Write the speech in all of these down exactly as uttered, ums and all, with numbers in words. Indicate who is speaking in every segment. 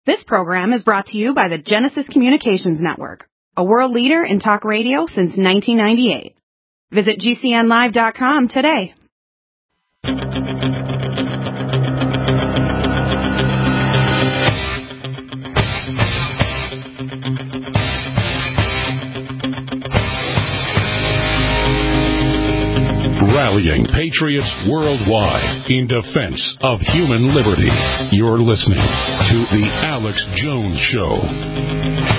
Speaker 1: This program is brought to you by the Genesis Communications Network, a world leader in talk radio since nineteen ninety-eight. Visit G C N live dot com today.
Speaker 2: Rallying patriots worldwide in defense of human liberty. You're listening to The Alex Jones Show.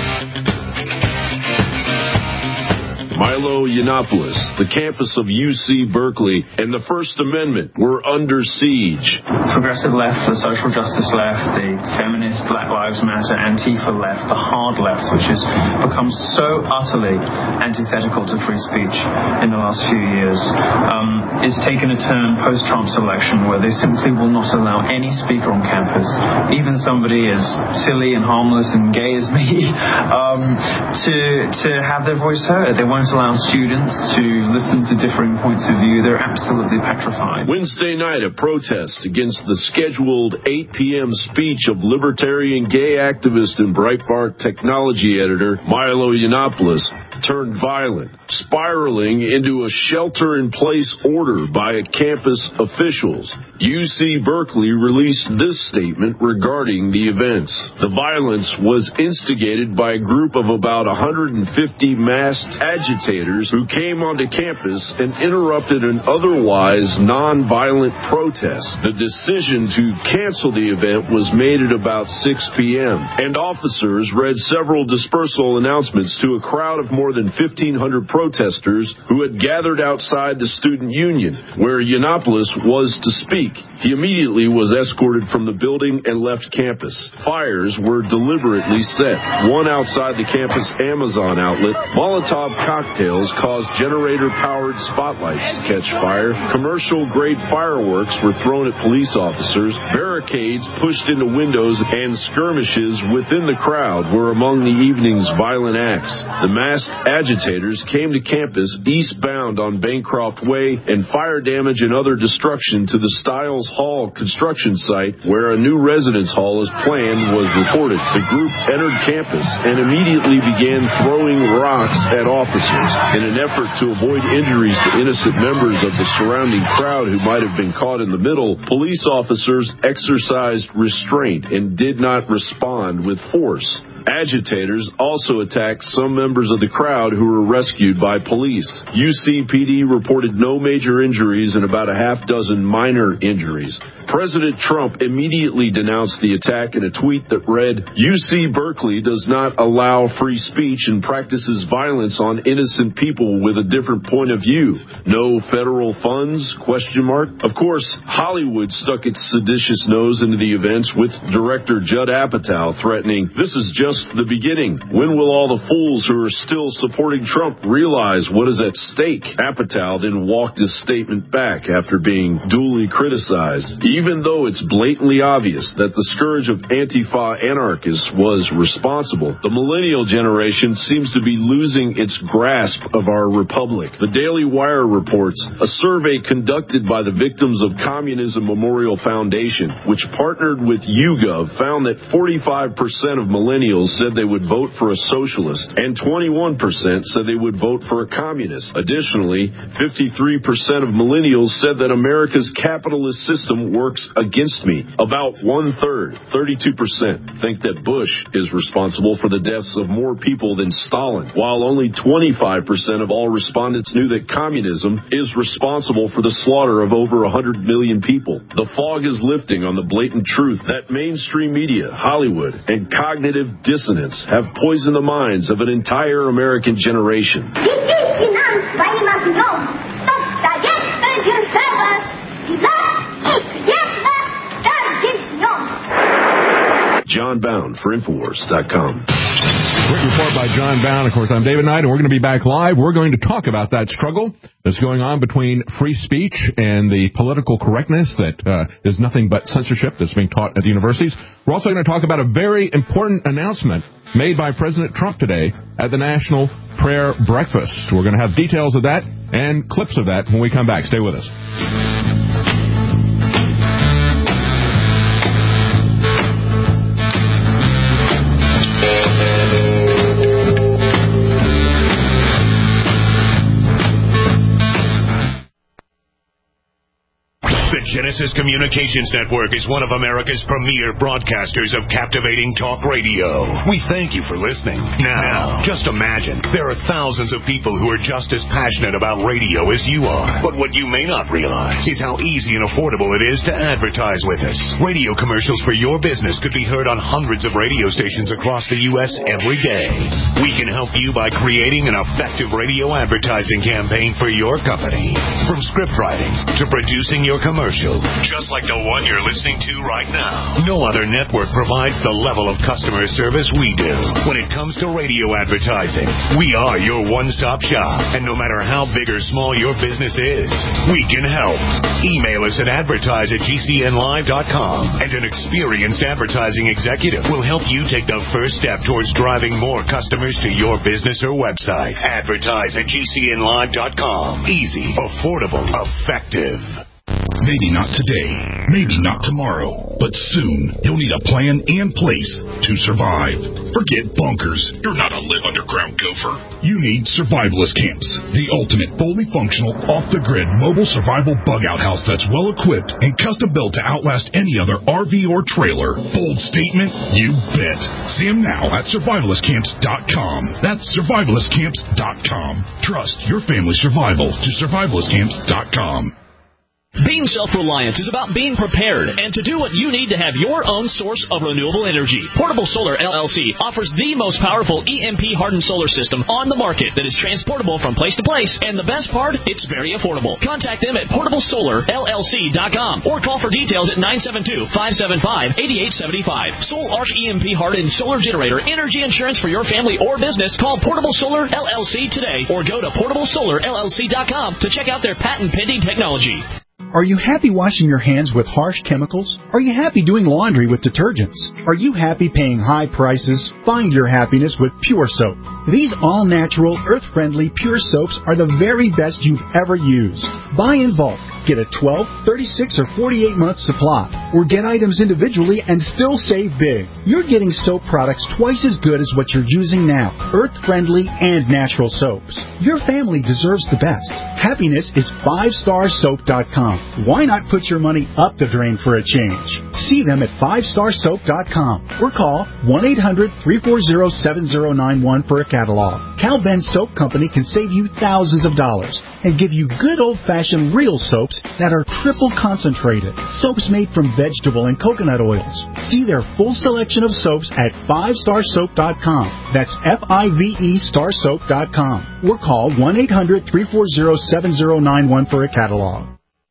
Speaker 3: Milo Yiannopoulos, the campus of U C Berkeley, and the First Amendment were under siege.
Speaker 4: Progressive left, the social justice left, the feminist, Black Lives Matter, Antifa left, the hard left, which has become so utterly antithetical to free speech in the last few years, um, is taken a turn post-Trump's election where they simply will not allow any speaker on campus, even somebody as silly and harmless and gay as me, um, to, to have their voice heard. They won't allow students to listen to differing points of view. They're absolutely petrified.
Speaker 3: Wednesday night, a protest against the scheduled eight p.m. speech of libertarian gay activist and Breitbart technology editor Milo Yiannopoulos turned violent, spiraling into a shelter-in-place order by campus officials. U C Berkeley released this statement regarding the events. The violence was instigated by a group of about one hundred fifty masked agitators who came onto campus and interrupted an otherwise non-violent protest. The decision to cancel the event was made at about six p.m., and officers read several dispersal announcements to a crowd of more than fifteen hundred protesters who had gathered outside the student union, where Yiannopoulos was to speak. He immediately was escorted from the building and left campus. Fires were deliberately set. One outside the campus Amazon outlet. Molotov cocktails caused generator-powered spotlights to catch fire. Commercial-grade fireworks were thrown at police officers. Barricades pushed into windows and skirmishes within the crowd were among the evening's violent acts. The masked agitators came to campus eastbound on Bancroft Way, and fire damage and other destruction to the Stiles Hall construction site, where a new residence hall is planned, was reported. The group entered campus and immediately began throwing rocks at officers. In an effort to avoid injuries to innocent members of the surrounding crowd who might have been caught in the middle, police officers exercised restraint and did not respond with force. Agitators also attacked some members of the crowd who were rescued by police. U C P D reported no major injuries and about a half dozen minor injuries. President Trump immediately denounced the attack in a tweet that read, U C Berkeley does not allow free speech and practices violence on innocent people with a different point of view. No federal funds? Question mark. Of course, Hollywood stuck its seditious nose into the events, with director Judd Apatow threatening, this is just the beginning. When will all the fools who are still supporting Trump realize what is at stake? Apatow then walked his statement back after being duly criticized. Even though it's blatantly obvious that the scourge of Antifa anarchists was responsible, the millennial generation seems to be losing its grasp of our republic. The Daily Wire reports a survey conducted by the Victims of Communism Memorial Foundation, which partnered with YouGov, found that forty-five percent of millennials said they would vote for a socialist, and twenty-one percent said they would vote for a communist. Additionally, fifty-three percent of millennials said that America's capitalist system works against me. About one-third, thirty-two percent, think that Bush is responsible for the deaths of more people than Stalin, while only twenty-five percent of all respondents knew that communism is responsible for the slaughter of over one hundred million people. The fog is lifting on the blatant truth that mainstream media, Hollywood, and cognitive dissonance have poisoned the minds of an entire American generation. John Bound for Infowars dot com.
Speaker 5: Quick report by John Bound. Of course, I'm David Knight, and we're going to be back live. We're going to talk about that struggle that's going on between free speech and the political correctness that uh, is nothing but censorship that's being taught at the universities. We're also going to talk about a very important announcement made by President Trump today at the National Prayer Breakfast. We're going to have details of that and clips of that when we come back. Stay with us.
Speaker 6: Genesis Communications Network is one of America's premier broadcasters of captivating talk radio. We thank you for listening. Now, just imagine, there are thousands of people who are just as passionate about radio as you are. But what you may not realize is how easy and affordable it is to advertise with us. Radio commercials for your business could be heard on hundreds of radio stations across the U S every day. We can help you by creating an effective radio advertising campaign for your company. From script writing to producing your commercial, just like the one you're listening to right now. No other network provides the level of customer service we do. When it comes to radio advertising, we are your one-stop shop. And no matter how big or small your business is, we can help. Email us at advertise at G C N live dot com, and an experienced advertising executive will help you take the first step towards driving more customers to your business or website. Advertise at G C N live dot com. Easy, affordable, effective.
Speaker 7: Maybe not today, maybe not tomorrow, but soon you'll need a plan and place to survive. Forget bunkers. You're not a live underground gopher. You need Survivalist Camps, the ultimate fully functional, off-the-grid mobile survival bug-out house that's well-equipped and custom-built to outlast any other R V or trailer. Bold statement? You bet. See them now at survivalist camps dot com. That's survivalist camps dot com. Trust your family's survival to survivalist camps dot com.
Speaker 8: Being self-reliant is about being prepared and to do what you need to have your own source of renewable energy. Portable Solar L L C offers the most powerful E M P-hardened solar system on the market that is transportable from place to place, and the best part, it's very affordable. Contact them at portable solar L L C dot com or call for details at nine seven two, five seven five, eight eight seven five. Sol Arc E M P-hardened solar generator energy insurance for your family or business. Call Portable Solar L L C today or go to portable solar L L C dot com to check out their patent-pending technology.
Speaker 9: Are you happy washing your hands with harsh chemicals? Are you happy doing laundry with detergents? Are you happy paying high prices? Find your happiness with Pure Soap. These all-natural, earth-friendly Pure Soaps are the very best you've ever used. Buy in bulk. Get a twelve, thirty-six, or forty-eight month supply. Or get items individually and still save big. You're getting soap products twice as good as what you're using now. Earth-friendly and natural soaps. Your family deserves the best. Happiness is five star soap dot com. Why not put your money up the drain for a change? See them at five star soap dot com or call one eight hundred, three four zero, seven zero nine one for a catalog. Cal Ben Soap Company can save you thousands of dollars and give you good old-fashioned real soaps that are triple concentrated. Soaps made from vegetable and coconut oils. See their full selection of soaps at five star soap dot com. That's F I V E star soap dot com. Or call one eight hundred, three four zero, seven zero nine one for a catalog.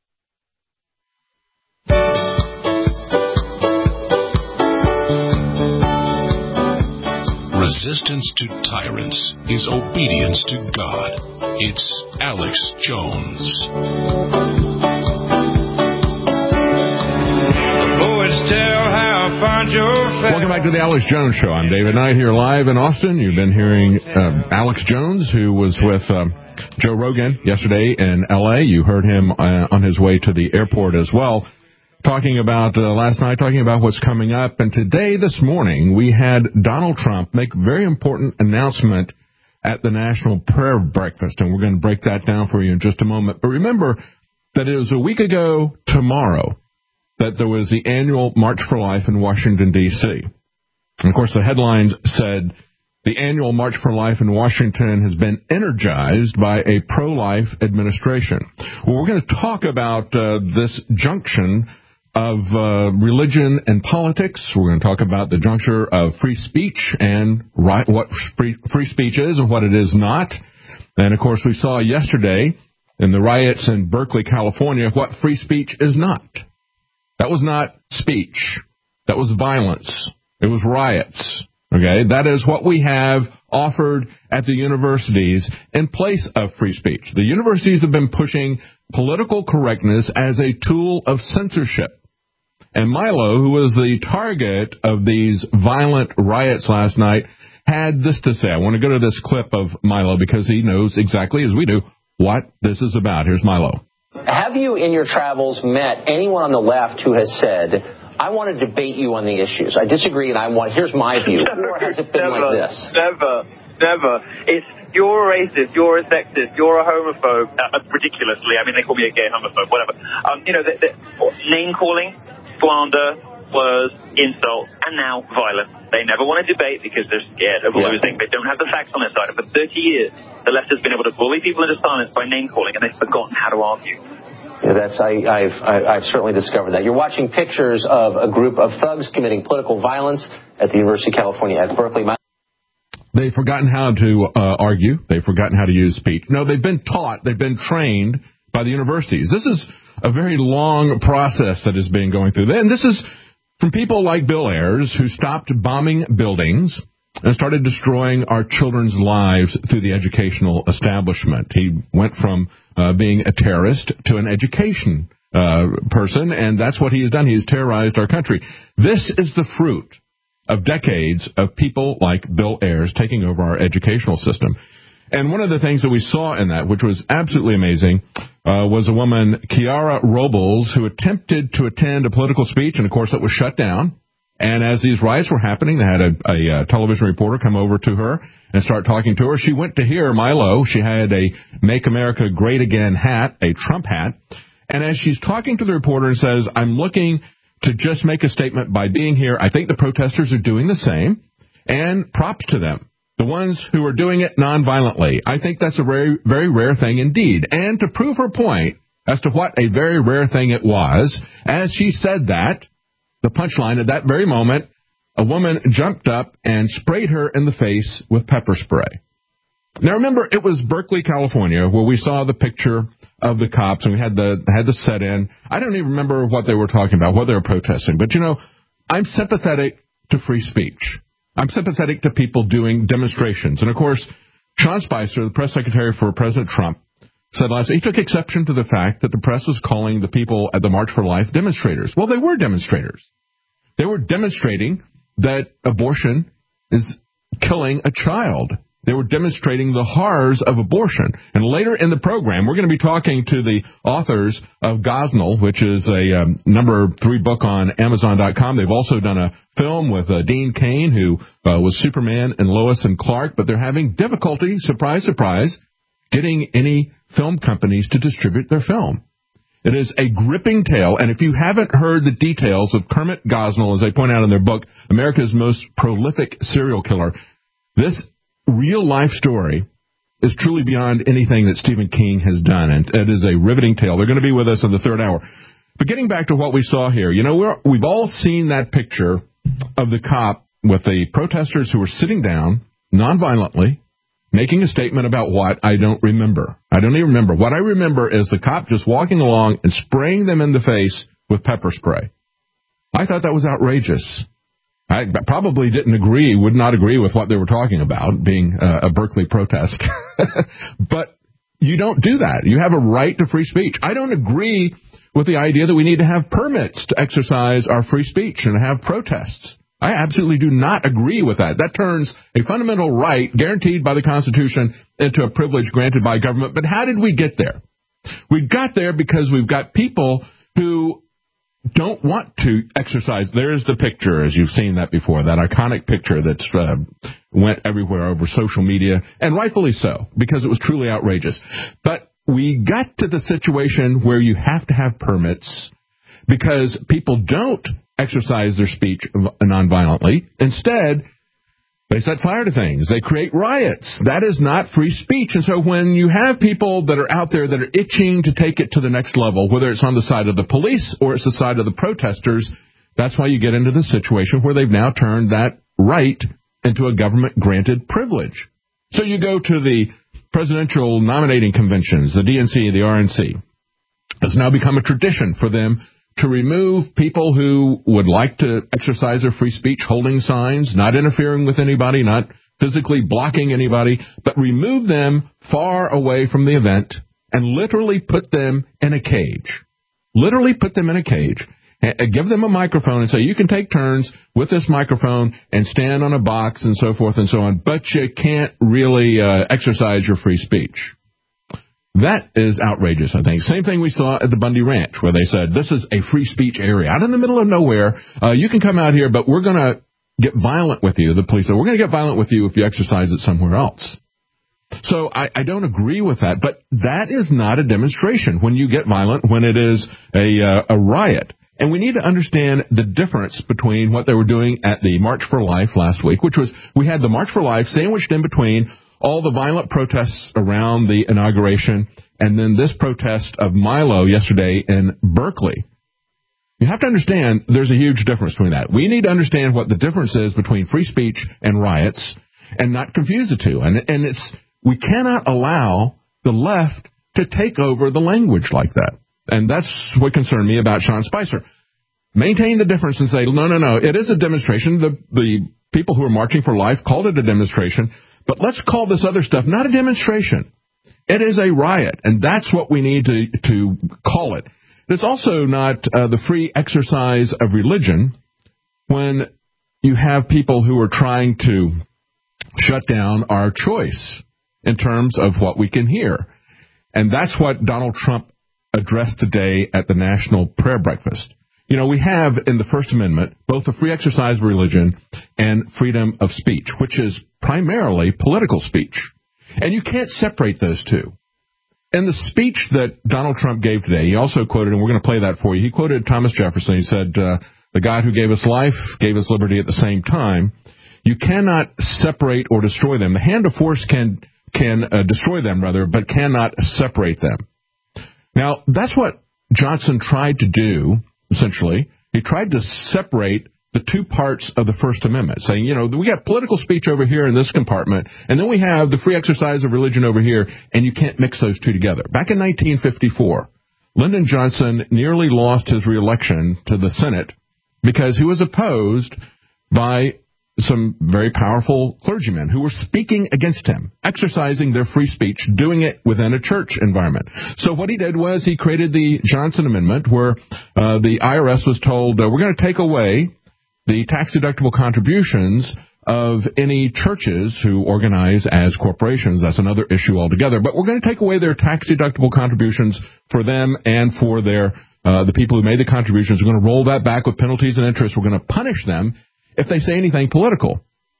Speaker 2: Resistance to tyrants is obedience to God. It's Alex Jones.
Speaker 5: Welcome back to the Alex Jones Show. I'm David Knight here live in Austin. You've been hearing uh, Alex Jones, who was with um, Joe Rogan yesterday in L A. You heard him uh, on his way to the airport as well, talking about uh, last night, talking about what's coming up. And today, this morning, we had Donald Trump make a very important announcement at the National Prayer Breakfast, and we're going to break that down for you in just a moment. But remember that it was a week ago tomorrow that there was the annual March for Life in Washington, D C And, of course, the headlines said, the annual March for Life in Washington has been energized by a pro-life administration. Well, we're going to talk about uh, this junction of uh, religion and politics. We're going to talk about the juncture of free speech and right, what free, free speech is and what it is not. And, of course, we saw yesterday in the riots in Berkeley, California, what free speech is not. That was not speech. That was violence. It was riots. Okay, that is what we have offered at the universities in place of free speech. The universities have been pushing political correctness as a tool of censorship. And Milo, who was the target of these violent riots last night, had this to say. I want to go to this clip of Milo because he knows exactly, as we do, what this is about. Here's Milo.
Speaker 10: Have you, in your travels, met anyone on the left who has said, I want to debate you on the issues. I disagree, and I want, here's my view.
Speaker 11: Never,
Speaker 10: or has it been
Speaker 11: never,
Speaker 10: like this?
Speaker 11: Never, never. It's, you're a racist, you're a sexist, you're a homophobe, uh, ridiculously. I mean, they call me a gay homophobe, whatever. Um, you know, the, the, name-calling, slander, slurs, insults, and now violence. They never want to debate because they're scared of
Speaker 10: Yeah.
Speaker 11: losing. They don't have the facts on their side. And for thirty years, the left has been able to bully people into silence by name-calling, and they've forgotten how to argue.
Speaker 10: Yeah, that's I, I've I've certainly discovered that. You're watching pictures of a group of thugs committing political violence at the University of California at Berkeley.
Speaker 5: They've forgotten how to uh, argue. They've forgotten how to use speech. No, they've been taught. They've been trained by the universities. This is a very long process that has been going through. And this is from people like Bill Ayers, who stopped bombing buildings and started destroying our children's lives through the educational establishment. He went from uh, being a terrorist to an education uh, person, and that's what he has done. He has terrorized our country. This is the fruit of decades of people like Bill Ayers taking over our educational system. And one of the things that we saw in that, which was absolutely amazing, uh, was a woman, Kiara Robles, who attempted to attend a political speech, and of course it was shut down. And as these riots were happening, they had a, a, a television reporter come over to her and start talking to her. She went to hear Milo. She had a Make America Great Again hat, a Trump hat. And as she's talking to the reporter and says, I'm looking to just make a statement by being here, I think the protesters are doing the same. And props to them, the ones who are doing it nonviolently. I think that's a very, very rare thing indeed. And to prove her point as to what a very rare thing it was, as she said that, the punchline at that very moment, a woman jumped up and sprayed her in the face with pepper spray. Now remember, it was Berkeley, California, where we saw the picture of the cops and we had the had the set in. I don't even remember what they were talking about, what they were protesting. But, you know, I'm sympathetic to free speech. I'm sympathetic to people doing demonstrations. And, of course, Sean Spicer, the press secretary for President Trump, said last week he took exception to the fact that the press was calling the people at the March for Life demonstrators. Well, they were demonstrators. They were demonstrating that abortion is killing a child. They were demonstrating the horrors of abortion. And later in the program, we're going to be talking to the authors of Gosnell, which is a um, number three book on Amazon dot com. They've also done a film with uh, Dean Cain, who uh, was Superman and Lois and Clark, but they're having difficulty, surprise, surprise, getting any film companies to distribute their film. It is a gripping tale, and if you haven't heard the details of Kermit Gosnell, as they point out in their book, America's Most Prolific Serial Killer, this real-life story is truly beyond anything that Stephen King has done, and it is a riveting tale. They're going to be with us in the third hour. But getting back to what we saw here, you know, we're, we've all seen that picture of the cop with the protesters who were sitting down nonviolently, making a statement about what I don't remember. I don't even remember. What I remember is the cop just walking along and spraying them in the face with pepper spray. I thought that was outrageous. I probably didn't agree, would not agree with what they were talking about, being uh, a Berkeley protest. But you don't do that. You have a right to free speech. I don't agree with the idea that we need to have permits to exercise our free speech and have protests. I absolutely do not agree with that. That turns a fundamental right guaranteed by the Constitution into a privilege granted by government. But how did we get there? We got there because we've got people who don't want to exercise. There's the picture, as you've seen that before, that iconic picture that's uh, went everywhere over social media, and rightfully so, because it was truly outrageous. But we got to the situation where you have to have permits because people don't exercise their speech nonviolently. Instead, they set fire to things. They create riots. That is not free speech. And so when you have people that are out there that are itching to take it to the next level, whether it's on the side of the police or it's the side of the protesters, that's why you get into the situation where they've now turned that right into a government-granted privilege. So you go to the presidential nominating conventions, the D N C, the R N C. It's now become a tradition for them to remove people who would like to exercise their free speech, holding signs, not interfering with anybody, not physically blocking anybody, but remove them far away from the event and literally put them in a cage. Literally put them in a cage. Give them a microphone and say, you can take turns with this microphone and stand on a box and so forth and so on, but you can't really uh, exercise your free speech. That is outrageous, I think. Same thing we saw at the Bundy Ranch, where they said, this is a free speech area out in the middle of nowhere. Uh, you can come out here, but we're going to get violent with you, the police say, we're going to get violent with you if you exercise it somewhere else. So I, I don't agree with that, but that is not a demonstration when you get violent, when it is a, uh, a riot. And we need to understand the difference between what they were doing at the March for Life last week, which was we had the March for Life sandwiched in between all the violent protests around the inauguration and then this protest of Milo yesterday in Berkeley. You have to understand there's a huge difference between that. We need to understand what the difference is between free speech and riots and not confuse the two. And, and it's we cannot allow the left to take over the language like that. And that's what concerned me about Sean Spicer. Maintain the difference and say, no, no, no, it is a demonstration. The, the people who are marching for life called it a demonstration. But let's call this other stuff not a demonstration. It is a riot, and that's what we need to, to call it. It's also not uh, the free exercise of religion when you have people who are trying to shut down our choice in terms of what we can hear. And that's what Donald Trump addressed today at the National Prayer Breakfast. You know, we have in the First Amendment both the free exercise of religion and freedom of speech, which is primarily political speech. And you can't separate those two. In the speech that Donald Trump gave today, he also quoted, and we're going to play that for you, he quoted Thomas Jefferson. He said, uh, the God who gave us life gave us liberty at the same time. You cannot separate or destroy them. The hand of force can can uh, destroy them, rather, but cannot separate them. Now, that's what Johnson tried to do, essentially. He tried to separate the two parts of the First Amendment, saying, you know, we got political speech over here in this compartment, and then we have the free exercise of religion over here, and you can't mix those two together. Back in nineteen fifty-four, Lyndon Johnson nearly lost his reelection to the Senate because he was opposed by some very powerful clergymen who were speaking against him, exercising their free speech, doing it within a church environment. So what he did was he created the Johnson Amendment, where uh, the I R S was told, uh, we're going to take away the tax-deductible contributions of any churches who organize as corporations. That's another issue altogether. But we're going to take away their tax-deductible contributions for them and for their uh, the people who made the contributions. We're going to roll that back with penalties and interest. We're going to punish them if they say anything political.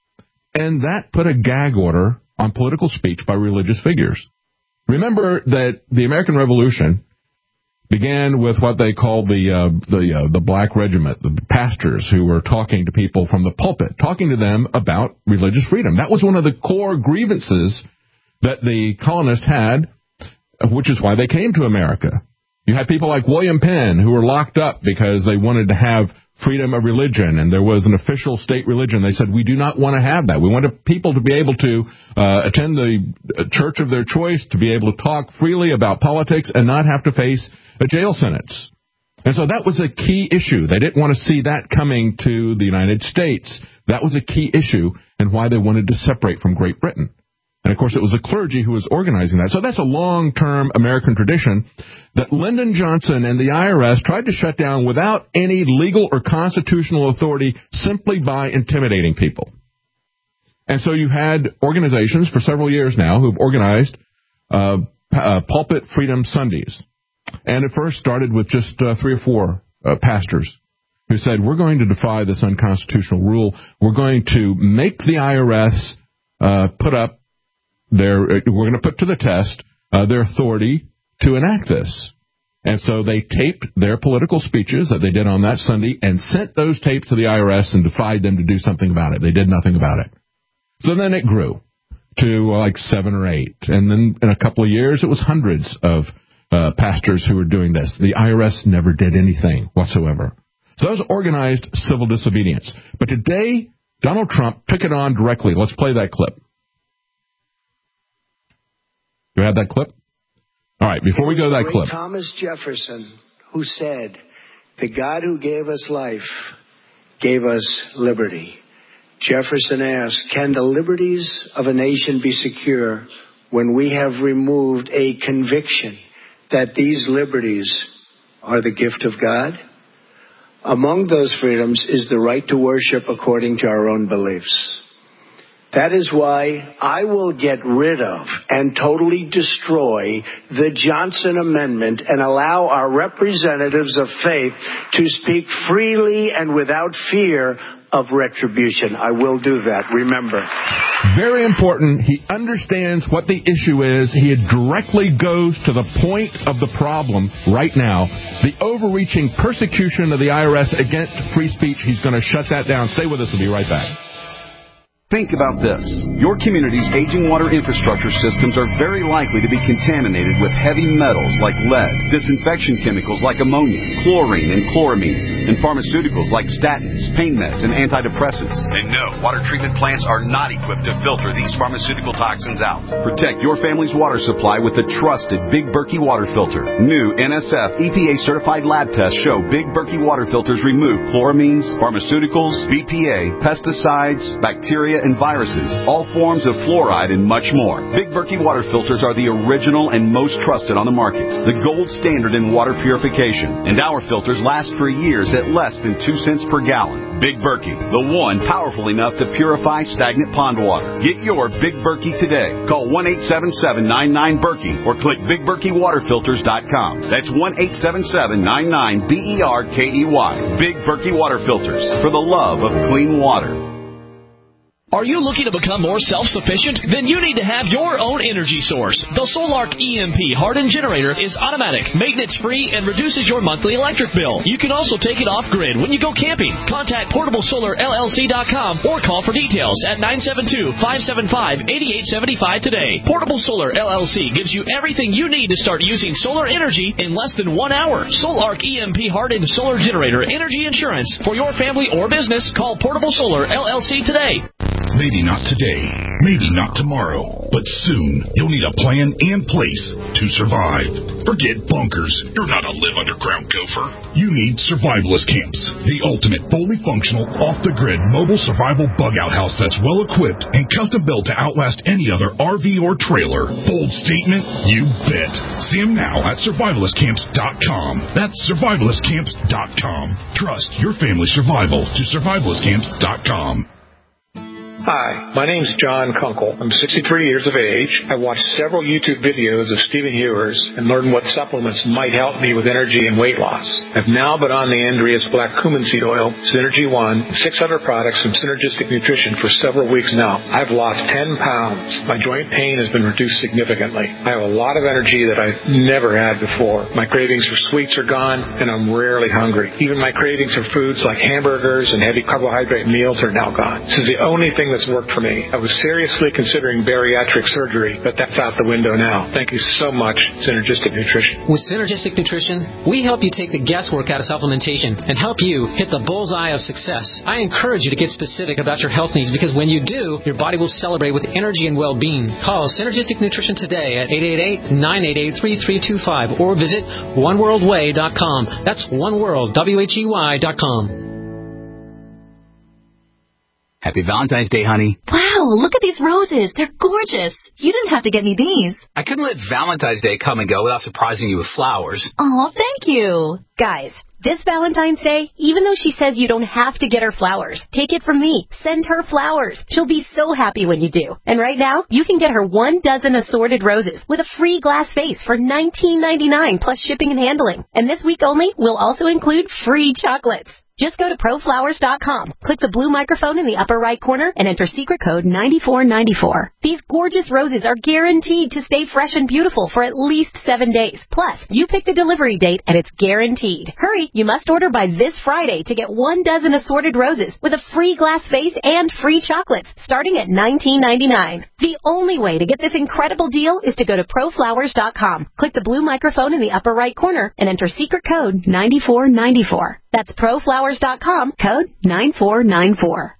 Speaker 5: And that put a gag order on political speech by religious figures. Remember that the American Revolution began with what they called the uh, the uh, the Black Regiment, the pastors who were talking to people from the pulpit, talking to them about religious freedom. That was one of the core grievances that the colonists had, which is why they came to America. You had people like William Penn who were locked up because they wanted to have freedom of religion, and there was an official state religion. They said, we do not want to have that. We want people to be able to uh, attend the church of their choice, to be able to talk freely about politics and not have to face a jail sentence. And so that was a key issue. They didn't want to see that coming to the United States. That was a key issue and why they wanted to separate from Great Britain. And, of course, it was the clergy who was organizing that. So that's a long-term American tradition that Lyndon Johnson and the I R S tried to shut down without any legal or constitutional authority, simply by intimidating people. And so you had organizations for several years now who've organized uh, uh, Pulpit Freedom Sundays. And it first started with just uh, three or four uh, pastors who said, we're going to defy this unconstitutional rule. We're going to make the I R S uh, put up their, we're going to put to the test uh, their authority to enact this. And so they taped their political speeches that they did on that Sunday and sent those tapes to the I R S and defied them to do something about it. They did nothing about it. So then it grew to uh, like seven or eight. And then in a couple of years, it was hundreds of uh, pastors who were doing this. The I R S never did anything whatsoever. So that was organized civil disobedience. But today, Donald Trump took it on directly. Let's play that clip. Do you have that clip? All right, before we go to that clip.
Speaker 12: Thomas Jefferson, who said, the God who gave us life gave us liberty. Jefferson asked, can the liberties of a nation be secure when we have removed a conviction that these liberties are the gift of God? Among those freedoms is the right to worship according to our own beliefs. That is why I will get rid of and totally destroy the Johnson Amendment and allow our representatives of faith to speak freely and without fear of retribution. I will do that, remember.
Speaker 5: Very important. He understands what the issue is. He directly goes to the point of the problem right now. The overreaching persecution of the I R S against free speech. He's going to shut that down. Stay with us. We'll be right back.
Speaker 13: Think about this. Your community's aging water infrastructure systems are very likely to be contaminated with heavy metals like lead, disinfection chemicals like ammonia, chlorine and chloramines, and pharmaceuticals like statins, pain meds, and antidepressants. And no, water treatment plants are not equipped to filter these pharmaceutical toxins out. Protect your family's water supply with the trusted Big Berkey water filter. New N S F E P A-certified lab tests show Big Berkey water filters remove chloramines, pharmaceuticals, B P A, pesticides, bacteria, and viruses, all forms of fluoride, and much more. Big Berkey water filters are the original and most trusted on the market, the gold standard in water purification, and our filters last for years at less than two cents per gallon. Big Berkey, the one powerful enough to purify stagnant pond water. Get your Big Berkey today. Call one eight seven seven, nine nine, Berkey or click big berkey water filters dot com. That's one eight seven seven, nine nine, B E R K E Y. Big Berkey water filters, for the love of clean water.
Speaker 8: Are you looking to become more self-sufficient? Then you need to have your own energy source. The Solark E M P hardened generator is automatic, maintenance-free, and reduces your monthly electric bill. You can also take it off-grid when you go camping. Contact portable solar L L C dot com or call for details at nine seven two, five seven five, eight eight seven five today. Portable Solar L L C gives you everything you need to start using solar energy in less than one hour. Solark E M P hardened solar generator energy insurance for your family or business. Call Portable Solar L L C today.
Speaker 7: Maybe not today, maybe not tomorrow, but soon you'll need a plan and place to survive. Forget bunkers. You're not a live underground gopher. You need survivalist camps, the ultimate fully functional, off-the-grid mobile survival bug-out house that's well-equipped and custom-built to outlast any other R V or trailer. Bold statement? You bet. See them now at survivalist camps dot com. That's survivalist camps dot com. Trust your family's survival to survivalist camps dot com.
Speaker 14: Hi, my name's John Kunkel. I'm sixty-three years of age. I watched several YouTube videos of Stephen Hewers and learned what supplements might help me with energy and weight loss. I've now been on the Andreas Black Cumin Seed Oil, Synergy One, and six other products from Synergistic Nutrition for several weeks now. I've lost ten pounds. My joint pain has been reduced significantly. I have a lot of energy that I've never had before. My cravings for sweets are gone, and I'm rarely hungry. Even my cravings for foods like hamburgers and heavy carbohydrate meals are now gone. This is the only thing that's worked for me. I was seriously considering bariatric surgery, but that's out the window now. Thank you so much, Synergistic Nutrition.
Speaker 15: With Synergistic Nutrition, we help you take the guesswork out of supplementation and help you hit the bullseye of success. I encourage you to get specific about your health needs because when you do, your body will celebrate with energy and well-being. Call Synergistic Nutrition today at eight eight eight, nine eight eight, three three two five or visit one world way dot com. That's one world, W H E Y dot com.
Speaker 16: Happy Valentine's Day, honey.
Speaker 17: Wow, look at these roses. They're gorgeous. You didn't have to get me these.
Speaker 16: I couldn't let Valentine's Day come and go without surprising you with flowers.
Speaker 17: Oh, thank you.
Speaker 18: Guys, this Valentine's Day, even though she says you don't have to get her flowers, take it from me. Send her flowers. She'll be so happy when you do. And right now, you can get her one dozen assorted roses with a free glass vase for nineteen ninety-nine plus shipping and handling. And this week only, we'll also include free chocolates. Just go to pro flowers dot com, click the blue microphone in the upper right corner, and enter secret code nine four nine four. These gorgeous roses are guaranteed to stay fresh and beautiful for at least seven days. Plus, you pick the delivery date, and it's guaranteed. Hurry, you must order by this Friday to get one dozen assorted roses with a free glass vase and free chocolates, starting at nineteen ninety-nine. The only way to get this incredible deal is to go to pro flowers dot com, click the blue microphone in the upper right corner, and enter secret code nine four nine four. That's pro flowers dot com, code nine four nine four.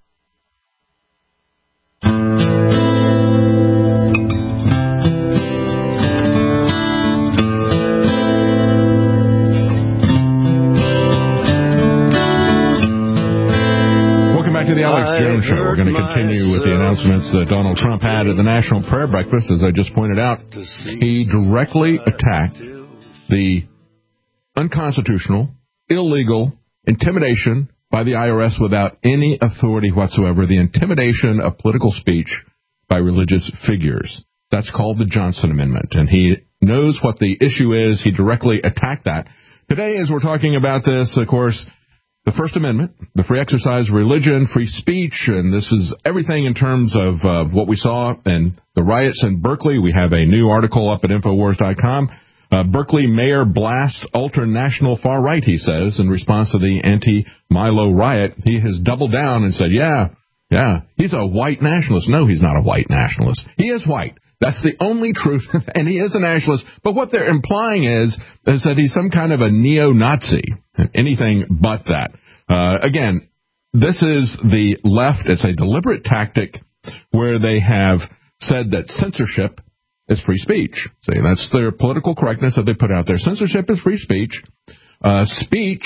Speaker 5: Welcome back to the Alex Jones Show. We're going to continue with the announcements that Donald Trump had at the National Prayer Breakfast. As I just pointed out, he directly attacked the unconstitutional, illegal intimidation by the I R S without any authority whatsoever, the intimidation of political speech by religious figures. That's called the Johnson Amendment, and he knows what the issue is. He directly attacked that. Today, as we're talking about this, of course, the First Amendment, the free exercise of religion, free speech, and this is everything in terms of uh, what we saw in the riots in Berkeley. We have a new article up at Infowars dot com. Uh, Berkeley mayor blasts ultra-national far right, he says, in response to the anti-Milo riot. He has doubled down and said, yeah, yeah, he's a white nationalist. No, he's not a white nationalist. He is white. That's the only truth, and he is a nationalist. But what they're implying is, is that he's some kind of a neo-Nazi, anything but that. Uh, again, this is the left. It's a deliberate tactic where they have said that censorship is free speech. See, that's their political correctness that they put out there. Censorship is free speech. Uh, speech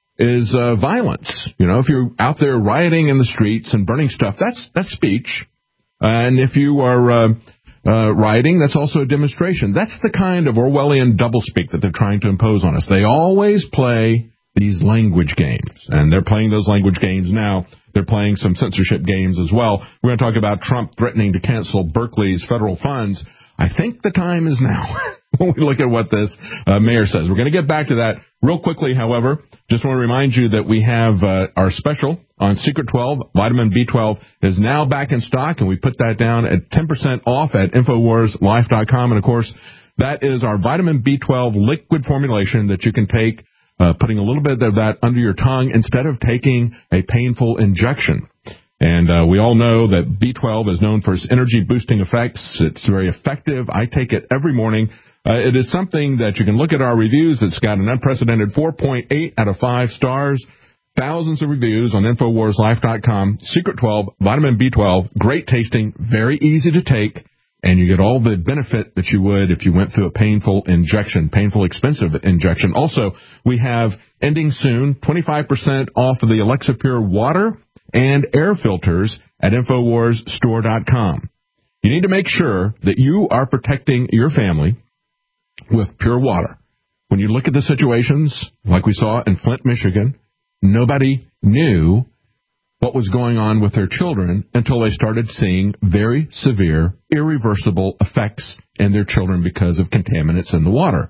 Speaker 5: is uh, violence. You know, if you're out there rioting in the streets and burning stuff, that's that's speech. And if you are uh, uh, rioting, that's also a demonstration. That's the kind of Orwellian doublespeak that they're trying to impose on us. They always play these language games, and they're playing those language games now. They're playing some censorship games as well. We're going to talk about Trump threatening to cancel Berkeley's federal funds. I think the time is now when we look at what this uh, mayor says. We're going to get back to that real quickly, however. Just want to remind you that we have uh, our special on Secret twelve. Vitamin B twelve is now back in stock, and we put that down at ten percent off at Infowars Life dot com. And, of course, that is our Vitamin B twelve liquid formulation that you can take, uh, putting a little bit of that under your tongue instead of taking a painful injection. And uh, we all know that B twelve is known for its energy-boosting effects. It's very effective. I take it every morning. Uh, it is something that you can look at our reviews. It's got an unprecedented four point eight out of five stars. Thousands of reviews on Infowars Life dot com. Secret twelve, Vitamin B twelve, great tasting, very easy to take, and you get all the benefit that you would if you went through a painful injection, painful, expensive injection. Also, we have, ending soon, twenty-five percent off of the Alexa Pure water and air filters at Infowars Store dot com. You need to make sure that you are protecting your family with pure water. When you look at the situations like we saw in Flint, Michigan, nobody knew what was going on with their children until they started seeing very severe, irreversible effects in their children because of contaminants in the water.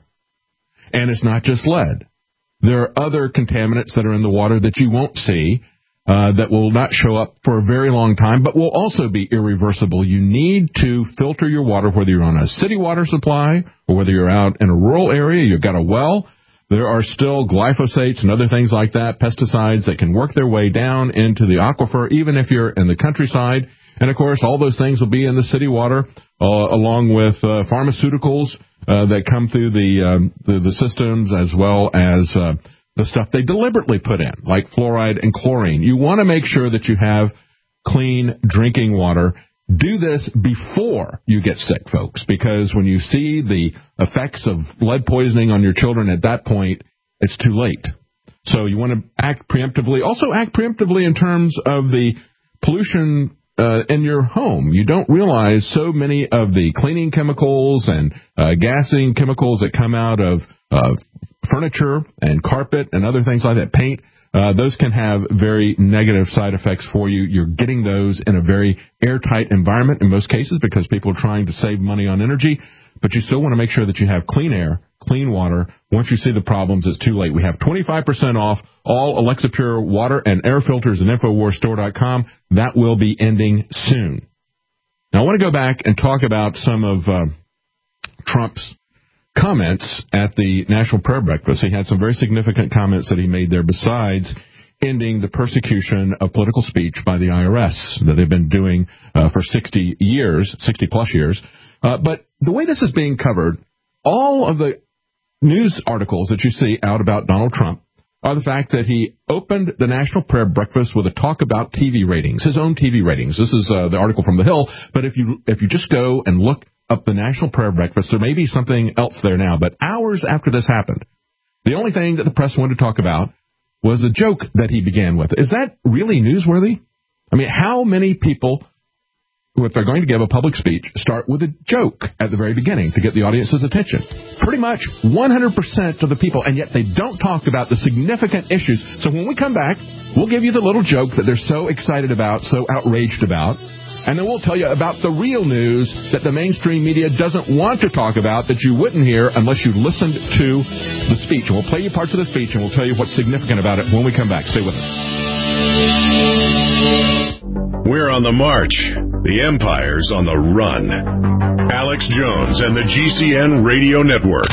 Speaker 5: And it's not just lead. There are other contaminants that are in the water that you won't see, Uh, that will not show up for a very long time, but will also be irreversible. You need to filter your water, whether you're on a city water supply or whether you're out in a rural area, you've got a well. There are still glyphosates and other things like that, pesticides that can work their way down into the aquifer, even if you're in the countryside. And, of course, all those things will be in the city water, uh, along with uh, pharmaceuticals uh, that come through the, um, the, the systems, as well as uh, the stuff they deliberately put in, like fluoride and chlorine. You want to make sure that you have clean drinking water. Do this before you get sick, folks, because when you see the effects of lead poisoning on your children at that point, it's too late. So you want to act preemptively. Also act preemptively in terms of the pollution uh, in your home. You don't realize so many of the cleaning chemicals and uh, gassing chemicals that come out of uh, furniture and carpet and other things like that, paint, uh, those can have very negative side effects for you. You're getting those in a very airtight environment in most cases because people are trying to save money on energy, but you still want to make sure that you have clean air, clean water. Once you see the problems, it's too late. We have twenty-five percent off all Alexa Pure water and air filters at Infowars Store dot com. That will be ending soon. Now, I want to go back and talk about some of uh, Trump's comments at the National Prayer Breakfast. He had some very significant comments that he made there besides ending the persecution of political speech by the I R S that they've been doing uh, for sixty years, sixty plus years. Uh, but the way this is being covered, all of the news articles that you see out about Donald Trump are the fact that he opened the National Prayer Breakfast with a talk about T V ratings, his own T V ratings. This is uh, the article from The Hill, but if you if you just go and look up the National Prayer Breakfast, there may be something else there now, but hours after this happened, the only thing that the press wanted to talk about was a joke that he began with. Is that really newsworthy? I mean, how many people, if they're going to give a public speech, start with a joke at the very beginning to get the audience's attention? Pretty much one hundred percent of the people, and yet they don't talk about the significant issues. So when we come back, we'll give you the little joke that they're so excited about, so outraged about, And then we'll tell you about the real news that the mainstream media doesn't want to talk about, that you wouldn't hear unless you listened to the speech. And we'll play you parts of the speech, and we'll tell you what's significant about it when we come back. Stay with us.
Speaker 2: We're on the march. The empire's on the run. Alex Jones and the G C N Radio Network.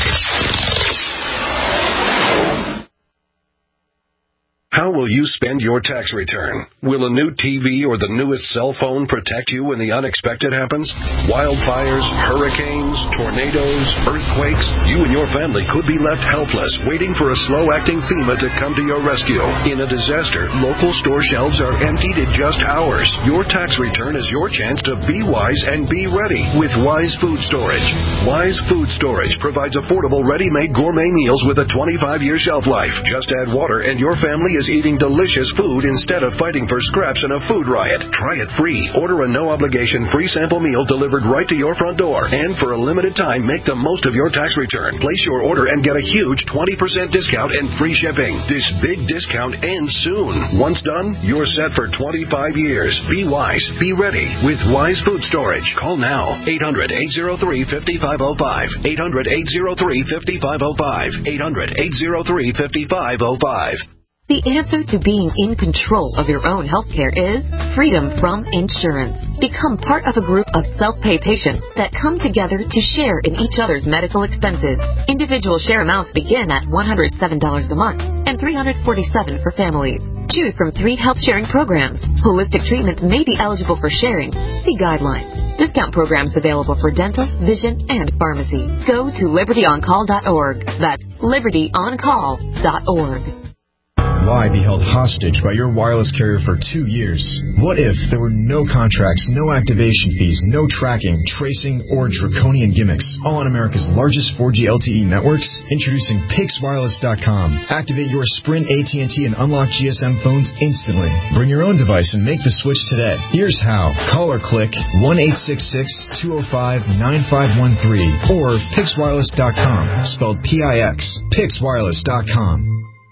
Speaker 19: How will you spend your tax return? Will a new T V or the newest cell phone protect you when the unexpected happens? Wildfires, hurricanes, tornadoes, earthquakes. You and your family could be left helpless, waiting for a slow-acting FEMA to come to your rescue. In a disaster, local store shelves are emptied in just hours. Your tax return is your chance to be wise and be ready with Wise Food Storage. Wise Food Storage provides affordable, ready-made gourmet meals with a twenty-five year shelf life. Just add water and your family is eating delicious food instead of fighting for scraps in a food riot. Try it free. Order a no-obligation free sample meal delivered right to your front door. And for a limited time, make the most of your tax return. Place your order and get a huge twenty percent discount and free shipping. This big discount ends soon. Once done, you're set for twenty-five years. Be wise. Be ready with Wise Food Storage. Call now. eight hundred, eight oh three, five five oh five. eight hundred, eight oh three, five five oh five. eight hundred, eight oh three, five five oh five.
Speaker 20: The answer to being in control of your own healthcare is freedom from insurance. Become part of a group of self-pay patients that come together to share in each other's medical expenses. Individual share amounts begin at one hundred seven dollars a month and three hundred forty-seven dollars for families. Choose from three health-sharing programs. Holistic treatments may be eligible for sharing. See guidelines. Discount programs available for dental, vision, and pharmacy. Go to liberty on call dot org. That's liberty on call dot org.
Speaker 21: Why be held hostage by your wireless carrier for two years? What if there were no contracts, no activation fees, no tracking, tracing, or draconian gimmicks? All on America's largest four G L T E networks? Introducing Pix Wireless dot com. Activate your Sprint, A T and T, and Unlock G S M phones instantly. Bring your own device and make the switch today. Here's how. Call or click one eight six six, two oh five, nine five one three or Pix Wireless dot com, spelled P I X. Pix Wireless dot com.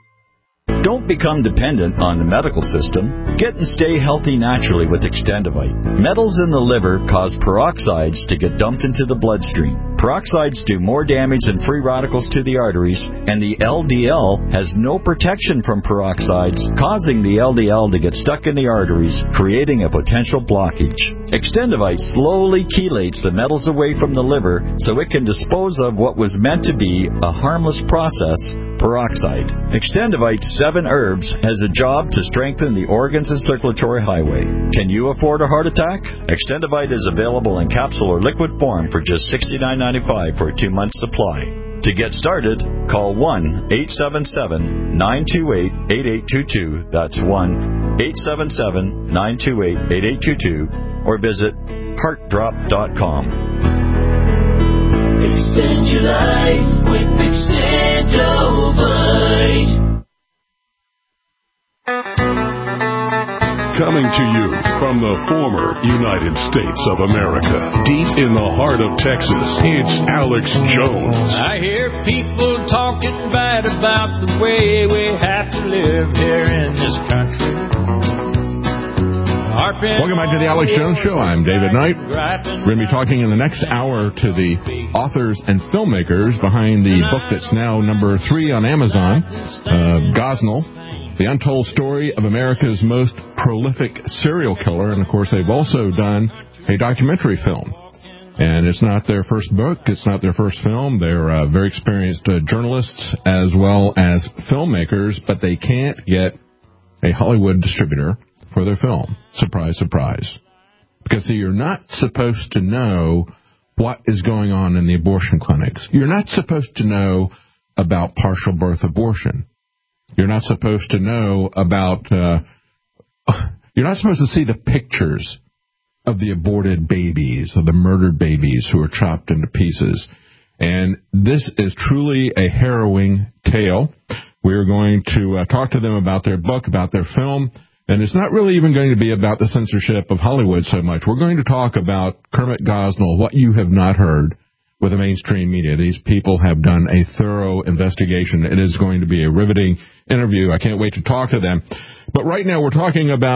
Speaker 22: Don't become dependent on the medical system. Get and stay healthy naturally with Extendivite. Metals in the liver cause peroxides to get dumped into the bloodstream. Peroxides do more damage than free radicals to the arteries, and the L D L has no protection from peroxides, causing the L D L to get stuck in the arteries, creating a potential blockage. Extendivite slowly chelates the metals away from the liver so it can dispose of what was meant to be a harmless process, peroxide. Extendivite seven herbs has a job to strengthen the organs and circulatory highway. Can you afford a heart attack? Extendivite is available in capsule or liquid form for just sixty-nine ninety-five for a two-month supply. To get started, call one eight seven seven, nine two eight, eight eight two two. That's one eight seven seven, nine two eight, eight eight two two or visit heart drop dot com.
Speaker 23: Extend your life with Extendivite.
Speaker 2: Coming to you from the former United States of America, deep in the heart of Texas, it's Alex Jones.
Speaker 24: I hear people talking bad about the way we have to live here in this country.
Speaker 5: Welcome back to the Alex Jones Show. I'm David Knight. We're going to be talking in the next hour to the authors and filmmakers behind the book that's now number three on Amazon, uh, Gosnell, The Untold Story of America's Most Prolific Serial Killer. And, of course, they've also done a documentary film. And it's not their first book. It's not their first film. They're uh, very experienced uh, journalists as well as filmmakers, but they can't get a Hollywood distributor for their film. Surprise, surprise. Because, see, you're not supposed to know what is going on in the abortion clinics. You're not supposed to know about partial birth abortion. You're not supposed to know about, uh, you're not supposed to see the pictures of the aborted babies, of the murdered babies who are chopped into pieces. And this is truly a harrowing tale. We're going to uh, talk to them about their book, about their film. And it's not really even going to be about the censorship of Hollywood so much. We're going to talk about Kermit Gosnell, what you have not heard with the mainstream media. These people have done a thorough investigation. It is going to be a riveting interview. I can't wait to talk to them. But right now we're talking about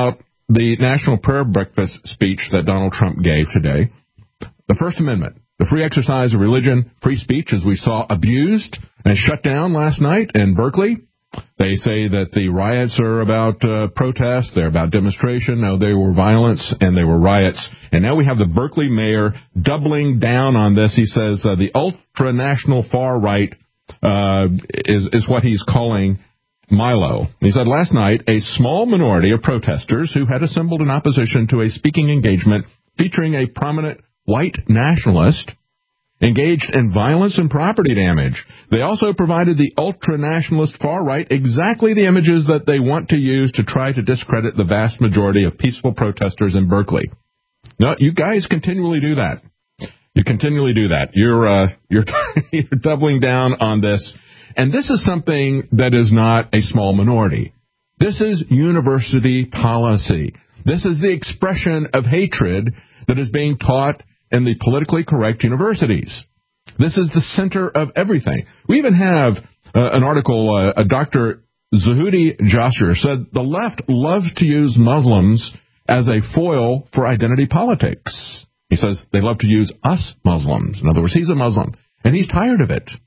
Speaker 5: the National Prayer Breakfast speech that Donald Trump gave today, the First Amendment, the free exercise of religion, free speech, as we saw abused and shut down last night in Berkeley. They say that the riots are about uh, protest, they're about demonstration. No, they were violence and they were riots. And now we have the Berkeley mayor doubling down on this. He says uh, the ultra-national far right uh, is, is what he's calling Milo. He said last night a small minority of protesters who had assembled in opposition to a speaking engagement featuring a prominent white nationalist engaged in violence and property damage. They also provided the ultra-nationalist far-right exactly the images that they want to use to try to discredit the vast majority of peaceful protesters in Berkeley. No, you guys continually do that. You continually do that. You're, uh, you're, you're doubling down on this. And this is something that is not a small minority. This is university policy. This is the expression of hatred that is being taught in the politically correct universities. This is the center of everything. We even have uh, an article, uh, Doctor Zahudi Jasher said the left loves to use Muslims as a foil for identity politics. He says they love to use us Muslims. In other words, he's a Muslim, and he's tired of it.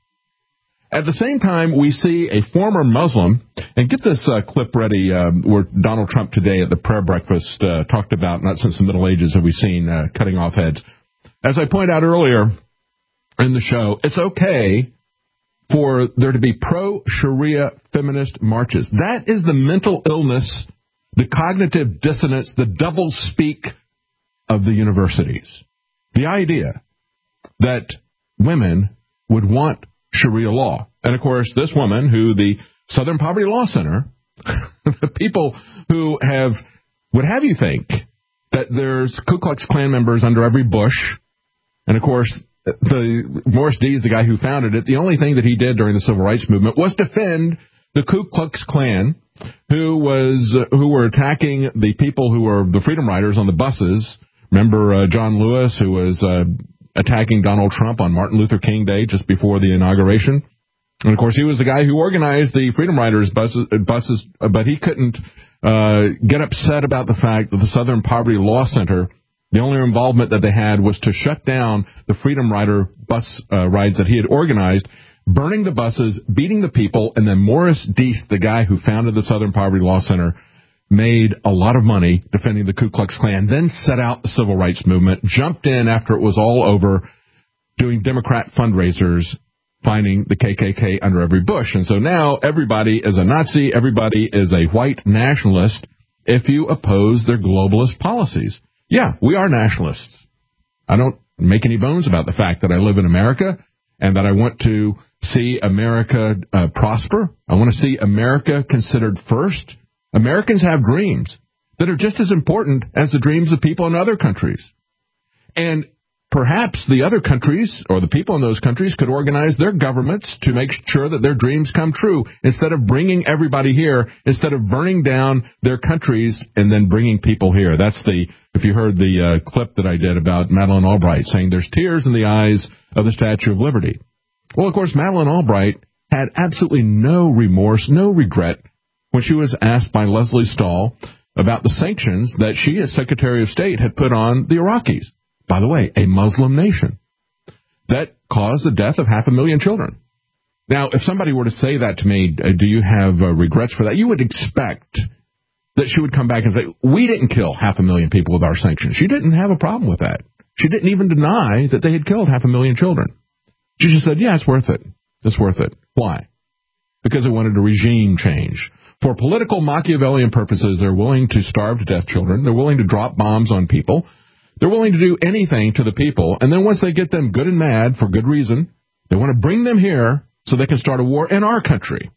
Speaker 5: At the same time, we see a former Muslim, and get this uh, clip ready, uh, where Donald Trump today at the prayer breakfast uh, talked about, not since the Middle Ages have we seen uh, cutting off heads. As I pointed out earlier in the show, it's okay for there to be pro-Sharia feminist marches. That is the mental illness, the cognitive dissonance, the double speak of the universities. The idea that women would want Sharia law. And, of course, this woman who the Southern Poverty Law Center, the people who have, would have you think that there's Ku Klux Klan members under every bush. And, of course, the Morris D is the guy who founded it. The only thing that he did during the Civil Rights Movement was defend the Ku Klux Klan, who was uh, who were attacking the people who were the Freedom Riders on the buses. Remember uh, John Lewis, who was uh, attacking Donald Trump on Martin Luther King Day just before the inauguration. And, of course, he was the guy who organized the Freedom Riders buses, buses but he couldn't uh, get upset about the fact that the Southern Poverty Law Center, the only involvement that they had was to shut down the Freedom Rider bus uh, rides that he had organized, burning the buses, beating the people, and then Morris Deese, the guy who founded the Southern Poverty Law Center, made a lot of money defending the Ku Klux Klan, then set out the Civil Rights Movement, jumped in after it was all over, doing Democrat fundraisers, finding the K K K under every bush. And so now everybody is a Nazi, everybody is a white nationalist if you oppose their globalist policies. Yeah, we are nationalists. I don't make any bones about the fact that I live in America and that I want to see America uh, prosper. I want to see America considered first. Americans have dreams that are just as important as the dreams of people in other countries. And perhaps the other countries or the people in those countries could organize their governments to make sure that their dreams come true instead of bringing everybody here, instead of burning down their countries and then bringing people here. That's the, if you heard the uh, clip that I did about Madeleine Albright saying there's tears in the eyes of the Statue of Liberty. Well, of course, Madeleine Albright had absolutely no remorse, no regret when she was asked by Leslie Stahl about the sanctions that she, as Secretary of State, had put on the Iraqis. By the way, a Muslim nation that caused the death of half a million children. Now, if somebody were to say that to me, do you have uh, regrets for that? You would expect that she would come back and say, we didn't kill half a million people with our sanctions. She didn't have a problem with that. She didn't even deny that they had killed half a million children. She just said, yeah, it's worth it. It's worth it. Why? Because it wanted a regime change. For political Machiavellian purposes, they're willing to starve to death children. They're willing to drop bombs on people. They're willing to do anything to the people. And then once they get them good and mad for good reason, they want to bring them here so they can start a war in our country.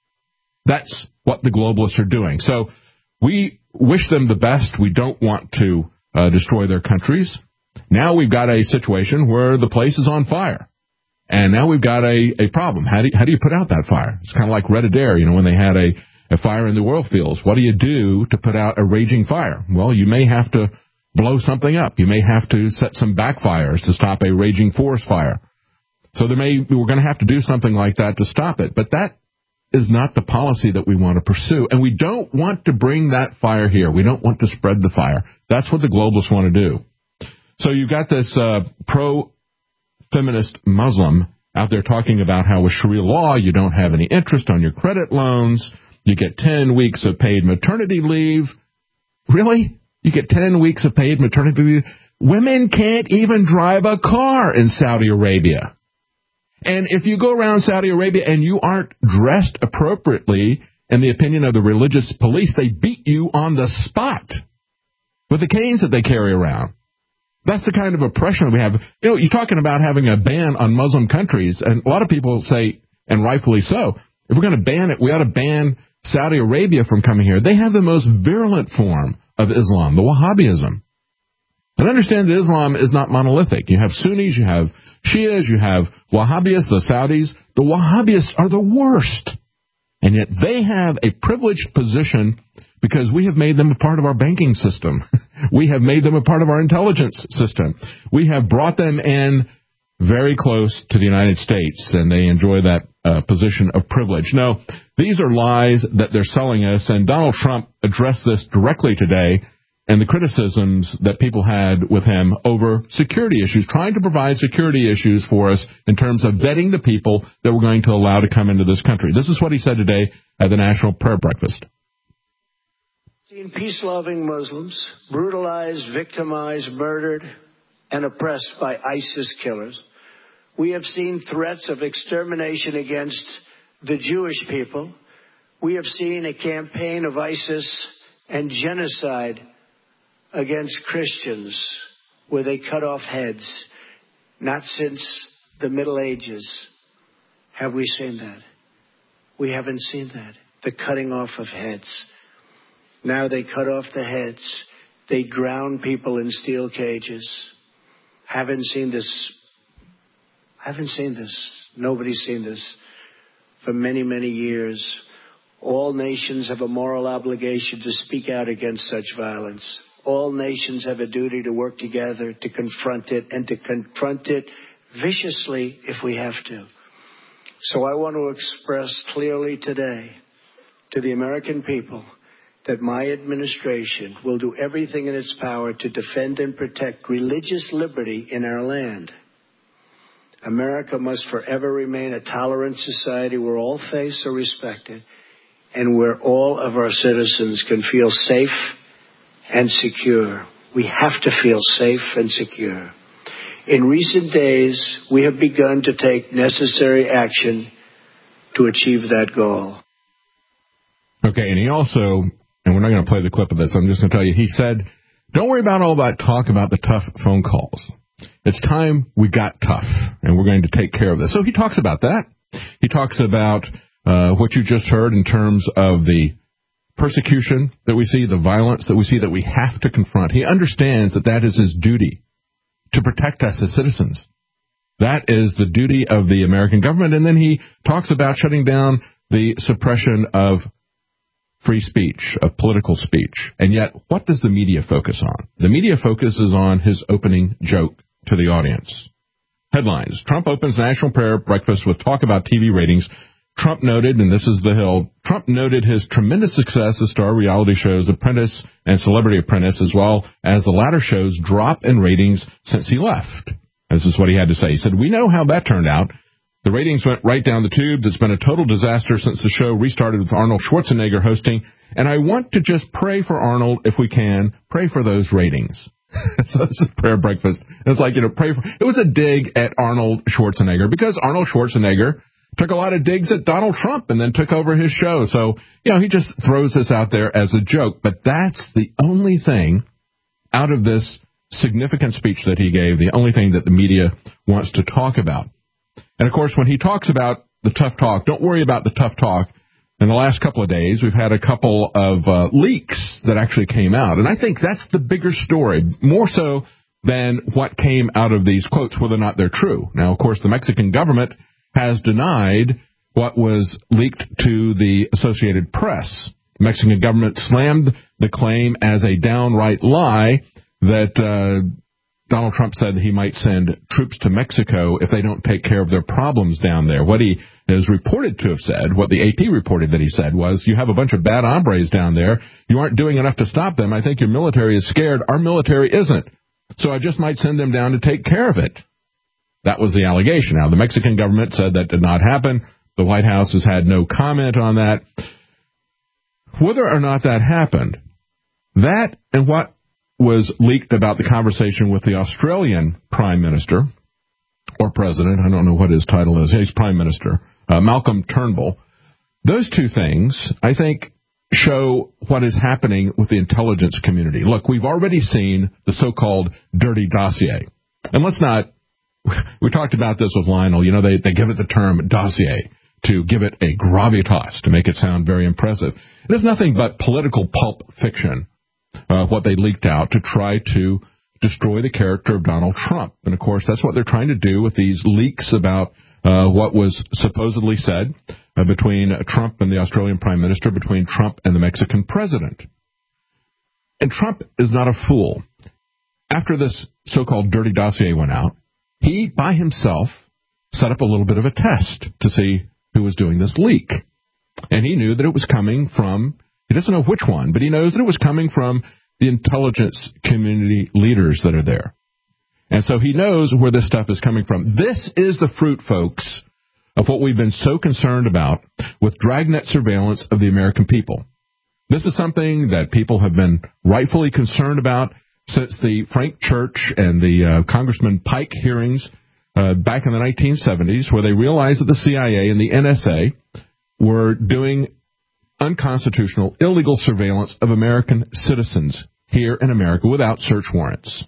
Speaker 5: That's what the globalists are doing. So we wish them the best. We don't want to uh, destroy their countries. Now we've got a situation where the place is on fire. And now we've got a, a problem. How do, you, how do you put out that fire? It's kind of like Red Adair, you know, when they had a, a fire in the oil fields. What do you do to put out a raging fire? Well, you may have to blow something up. You may have to set some backfires to stop a raging forest fire. So there may we're going to have to do something like that to stop it. But that is not the policy that we want to pursue. And we don't want to bring that fire here. We don't want to spread the fire. That's what the globalists want to do. So you've got this uh, pro-feminist Muslim out there talking about how with Sharia law, you don't have any interest on your credit loans. You get ten weeks of paid maternity leave. Really? You get ten weeks of paid maternity leave? Women can't even drive a car in Saudi Arabia. And if you go around Saudi Arabia and you aren't dressed appropriately, in the opinion of the religious police, they beat you on the spot with the canes that they carry around. That's the kind of oppression that we have. You know, you're talking about having a ban on Muslim countries, and a lot of people say, and rightfully so, if we're going to ban it, we ought to ban Saudi Arabia from coming here. They have the most virulent form of Islam, the Wahhabism. And understand that Islam is not monolithic. You have Sunnis, you have Shias, you have Wahhabis, the Saudis. The Wahhabis are the worst. And yet they have a privileged position because we have made them a part of our banking system. We have made them a part of our intelligence system. We have brought them in very close to the United States, and they enjoy that uh, position of privilege. No, these are lies that they're selling us, and Donald Trump addressed this directly today and the criticisms that people had with him over security issues, trying to provide security issues for us in terms of vetting the people that we're going to allow to come into this country. This is what he said today at the National Prayer Breakfast.
Speaker 12: Seen peace-loving Muslims brutalized, victimized, murdered, and oppressed by ISIS killers. We have seen threats of extermination against the Jewish people. We have seen a campaign of ISIS and genocide against Christians where they cut off heads. Not since the Middle Ages have we seen that. We haven't seen that. The cutting off of heads. Now they cut off the heads. They drown people in steel cages. Haven't seen this. Haven't seen this. Nobody's seen this for many, many years. All nations have a moral obligation to speak out against such violence. All nations have a duty to work together to confront it, and to confront it viciously if we have to. So I want to express clearly today to the American people that my administration will do everything in its power to defend and protect religious liberty in our land. America must forever remain a tolerant society where all faiths are respected and where all of our citizens can feel safe and secure. We have to feel safe and secure. In recent days, we have begun to take necessary action to achieve that goal.
Speaker 5: Okay, and he also, and we're not going to play the clip of this, I'm just going to tell you, he said, don't worry about all that talk about the tough phone calls. It's time we got tough, and we're going to take care of this. So he talks about that. He talks about uh, what you just heard in terms of the persecution that we see, the violence that we see that we have to confront. He understands that that is his duty to protect us as citizens. That is the duty of the American government. And then he talks about shutting down the suppression of free speech, of political speech. And yet, what does the media focus on? The media focuses on his opening joke to the audience. Headlines: Trump opens National Prayer Breakfast with talk about T V ratings. Trump noted, and this is the Hill, Trump noted his tremendous success as star reality shows Apprentice and Celebrity Apprentice, as well as the latter shows drop in ratings since he left. This is what he had to say. He said, we know how that turned out. The ratings went right down the tubes. It's been a total disaster since the show restarted with Arnold Schwarzenegger hosting. And I want to just pray for Arnold, if we can, pray for those ratings. So this is prayer breakfast. It's like, you know, pray for, it was a dig at Arnold Schwarzenegger because Arnold Schwarzenegger took a lot of digs at Donald Trump and then took over his show. So, you know, he just throws this out there as a joke. But that's the only thing out of this significant speech that he gave, the only thing that the media wants to talk about. And, of course, when he talks about the tough talk, don't worry about the tough talk. In the last couple of days, we've had a couple of uh, leaks that actually came out. And I think that's the bigger story, more so than what came out of these quotes, whether or not they're true. Now, of course, the Mexican government has denied what was leaked to the Associated Press. The Mexican government slammed the claim as a downright lie that uh, Donald Trump said that he might send troops to Mexico if they don't take care of their problems down there. What he is reported to have said, what the A P reported that he said was, you have a bunch of bad hombres down there. You aren't doing enough to stop them. I think your military is scared. Our military isn't. So I just might send them down to take care of it. That was the allegation. Now, the Mexican government said that did not happen. The White House has had no comment on that. Whether or not that happened, that and what was leaked about the conversation with the Australian Prime Minister, or President, I don't know what his title is, he's Prime Minister, uh, Malcolm Turnbull, those two things, I think, show what is happening with the intelligence community. Look, we've already seen the so-called dirty dossier. And let's not, we talked about this with Lionel, you know, they, they give it the term dossier to give it a gravitas, to make it sound very impressive. It is nothing but political pulp fiction. Uh, what they leaked out to try to destroy the character of Donald Trump. And, of course, that's what they're trying to do with these leaks about uh, what was supposedly said uh, between Trump and the Australian Prime Minister, between Trump and the Mexican president. And Trump is not a fool. After this so-called dirty dossier went out, he, by himself, set up a little bit of a test to see who was doing this leak. And he knew that it was coming from... He doesn't know which one, but he knows that it was coming from the intelligence community leaders that are there. And so he knows where this stuff is coming from. This is the fruit, folks, of what we've been so concerned about with dragnet surveillance of the American people. This is something that people have been rightfully concerned about since the Frank Church and the uh, Congressman Pike hearings uh, back in the nineteen seventies, where they realized that the C I A and the N S A were doing unconstitutional, illegal surveillance of American citizens here in America without search warrants.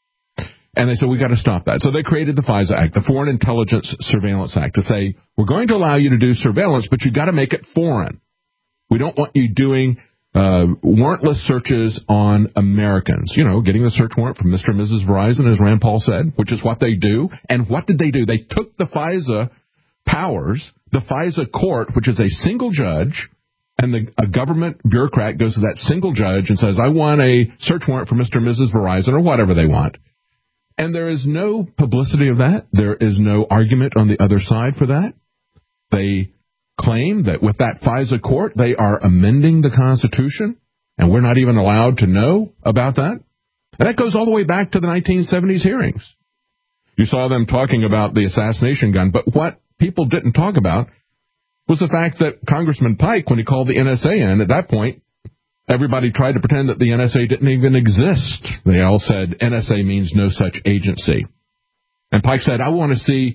Speaker 5: And they said, we've got to stop that. So they created the FISA Act, the Foreign Intelligence Surveillance Act, to say, we're going to allow you to do surveillance, but you've got to make it foreign. We don't want you doing uh, warrantless searches on Americans. You know, getting the search warrant from Mister and Missus Verizon, as Rand Paul said, which is what they do. And what did they do? They took the FISA powers, the FISA court, which is a single judge, and the, a government bureaucrat goes to that single judge and says, I want a search warrant for Mister and Missus Verizon, or whatever they want. And there is no publicity of that. There is no argument on the other side for that. They claim that with that FISA court, they are amending the Constitution, and we're not even allowed to know about that. And that goes all the way back to the nineteen seventies hearings. You saw them talking about the assassination gun, but what people didn't talk about was the fact that Congressman Pike, when he called the N S A in, at that point, everybody tried to pretend that the N S A didn't even exist. They all said N S A means no such agency. And Pike said, I want to see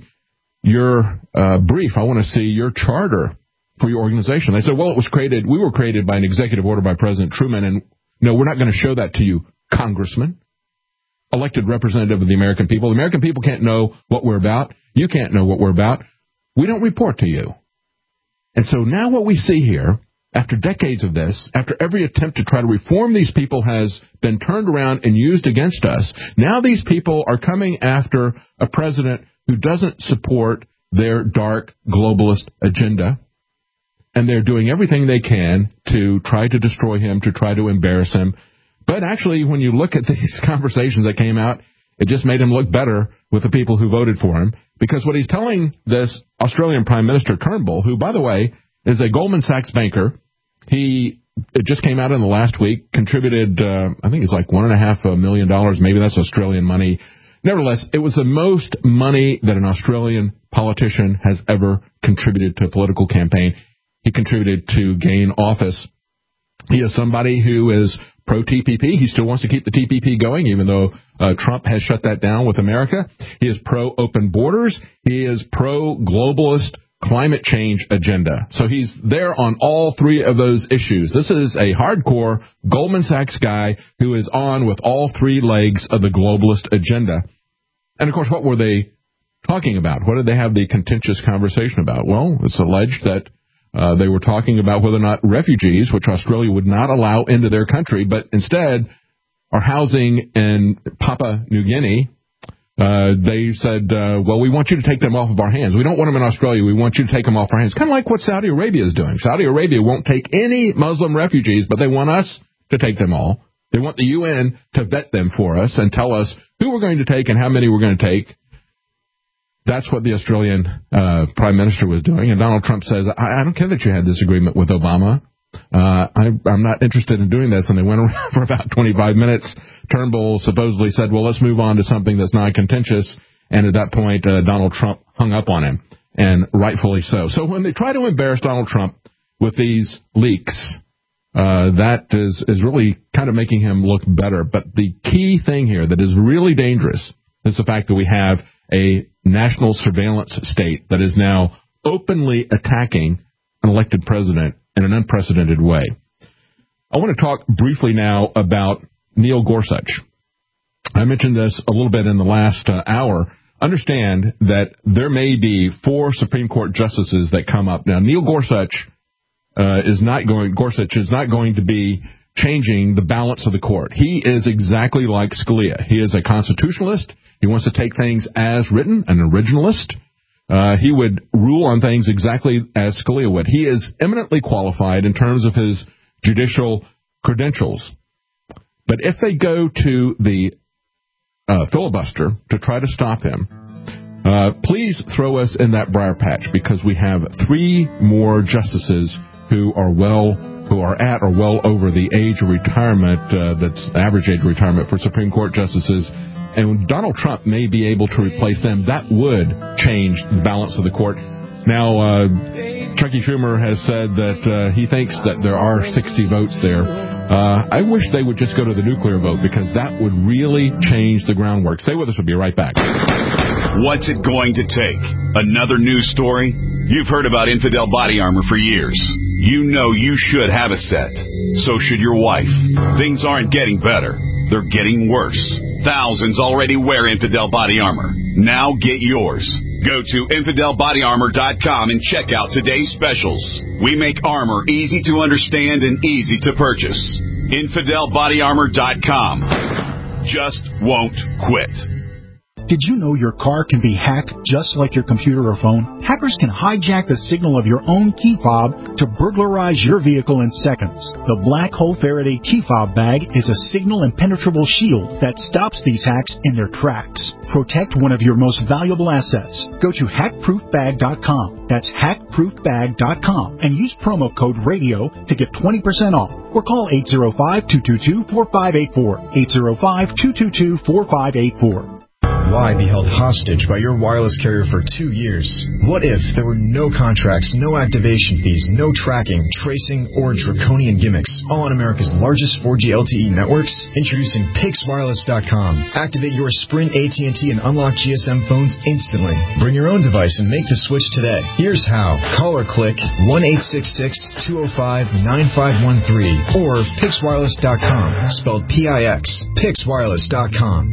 Speaker 5: your uh, brief. I want to see your charter for your organization. They said, well, it was created, we were created by an executive order by President Truman, and no, we're not going to show that to you, Congressman, elected representative of the American people. The American people can't know what we're about. You can't know what we're about. We don't report to you. And so now what we see here, after decades of this, after every attempt to try to reform these people has been turned around and used against us, now these people are coming after a president who doesn't support their dark globalist agenda, and they're doing everything they can to try to destroy him, to try to embarrass him. But actually, when you look at these conversations that came out, it just made him look better with the people who voted for him. Because what he's telling this Australian Prime Minister Turnbull, who, by the way, is a Goldman Sachs banker, he, it just came out in the last week, contributed, uh, I think it's like one and a half million dollars, maybe that's Australian money. Nevertheless, it was the most money that an Australian politician has ever contributed to a political campaign. He contributed to gain office. He is somebody who is pro-T P P. He still wants to keep the T P P going, even though uh, Trump has shut that down with America. He is pro-open borders. He is pro-globalist climate change agenda. So he's there on all three of those issues. This is a hardcore Goldman Sachs guy who is on with all three legs of the globalist agenda. And, of course, what were they talking about? What did they have the contentious conversation about? Well, it's alleged that Uh, they were talking about whether or not refugees, which Australia would not allow into their country, but instead are housing in Papua New Guinea. Uh, they said, uh, well, we want you to take them off of our hands. We don't want them in Australia. We want you to take them off our hands. Kind of like what Saudi Arabia is doing. Saudi Arabia won't take any Muslim refugees, but they want us to take them all. They want the U N to vet them for us and tell us who we're going to take and how many we're going to take. That's what the Australian uh, Prime Minister was doing. And Donald Trump says, I, I don't care that you had this agreement with Obama. Uh, I, I'm not interested in doing this. And they went around for about twenty-five minutes. Turnbull supposedly said, well, let's move on to something that's non-contentious. And at that point, uh, Donald Trump hung up on him, and rightfully so. So when they try to embarrass Donald Trump with these leaks, uh, that is, is really kind of making him look better. But the key thing here that is really dangerous is the fact that we have a national surveillance state that is now openly attacking an elected president in an unprecedented way. I want to talk briefly now about Neil Gorsuch. I mentioned this a little bit in the last uh, hour. Understand that there may be four Supreme Court justices that come up. Now, Neil Gorsuch uh, is not going. Gorsuch is not going to be changing the balance of the court. He is exactly like Scalia. He is a constitutionalist. He wants to take things as written, an originalist. Uh, he would rule on things exactly as Scalia would. He is eminently qualified in terms of his judicial credentials. But if they go to the uh, filibuster to try to stop him, uh, please throw us in that briar patch, because we have three more justices who are well, who are at or well over the age of retirement, uh, that's the average age of retirement for Supreme Court justices. And Donald Trump may be able to replace them. That would change the balance of the court. Now, uh, Chucky Schumer has said that uh, he thinks that there are sixty votes there. Uh, I wish they would just go to the nuclear vote, because that would really change the groundwork. Stay with us. We'll be right back.
Speaker 1: What's it going to take? Another news story? You've heard about Infidel Body Armor for years. You know you should have a set. So should your wife. Things aren't getting better. They're getting worse. Thousands already wear Infidel Body Armor. Now get yours. Go to infidel body armor dot com and check out today's specials. We make armor easy to understand and easy to purchase. infidel body armor dot com. Just won't quit.
Speaker 9: Did you know your car can be hacked just like your computer or phone? Hackers can hijack the signal of your own key fob to burglarize your vehicle in seconds. The Black Hole Faraday key fob bag is a signal impenetrable shield that stops these hacks in their tracks. Protect one of your most valuable assets. Go to hack proof bag dot com. That's hack proof bag dot com and use promo code RADIO to get twenty percent off. Or call eight zero five, two two two, four five eight four. eight zero five, two two two, four five eight four.
Speaker 21: Why be held hostage by your wireless carrier for two years? What if there were no contracts, no activation fees, no tracking, tracing, or draconian gimmicks, all on America's largest four G L T E networks? Introducing Pix Wireless dot com. Activate your Sprint, A T and T, and unlock G S M phones instantly. Bring your own device and make the switch today. Here's how. Call or click one eight six six, two oh five, nine five one three or Pix Wireless dot com, spelled P I X. Pix Wireless dot com.